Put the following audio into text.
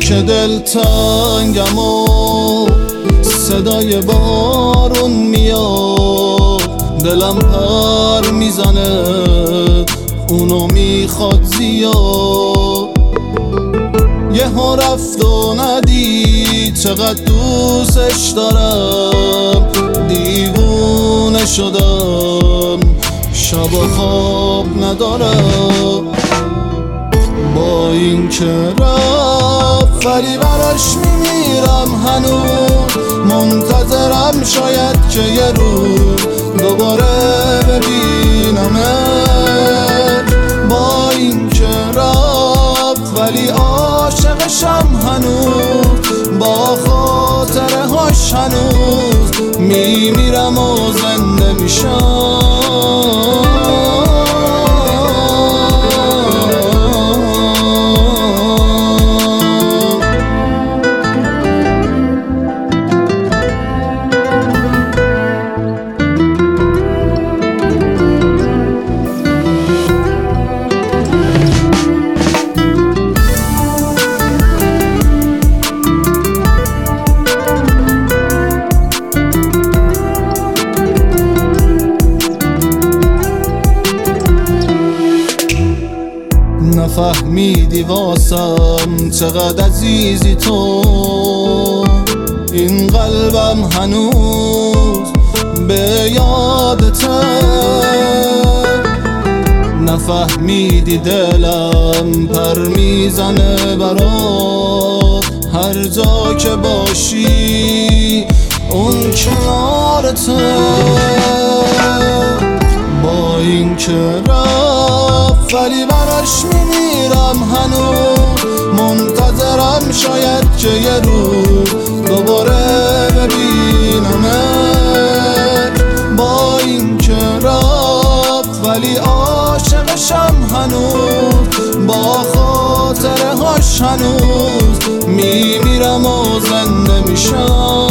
که دل تنگم و صدای بارون میاد، دلم پر میزنه اونو میخواد زیاد. یه ها رفت و ندید چقدر دوستش دارم، دیوونه شدم شب و خواب ندارم. با این که رفت ولی براش میمیرم هنوز، منتظرم شاید که یه روز دوباره ببینمت. با این که رفت ولی عاشقشم هنوز، با خاطره هاش هنوز میمیرم و زنده میشم. نفهمیدی واسم چقدر عزیزی تو، این قلبم هنوز به یادته. نفهمیدی دلم پر میزنه برات، هر جا که باشی اون کنارته. با این که رفت ولی براش میمیرم هنوز، منتظرم شاید که یه روز دوباره ببینمت. با این که رفت ولی عاشقشم هنوز، با خاطره هاش هنوز میمیرم و زنده میشم.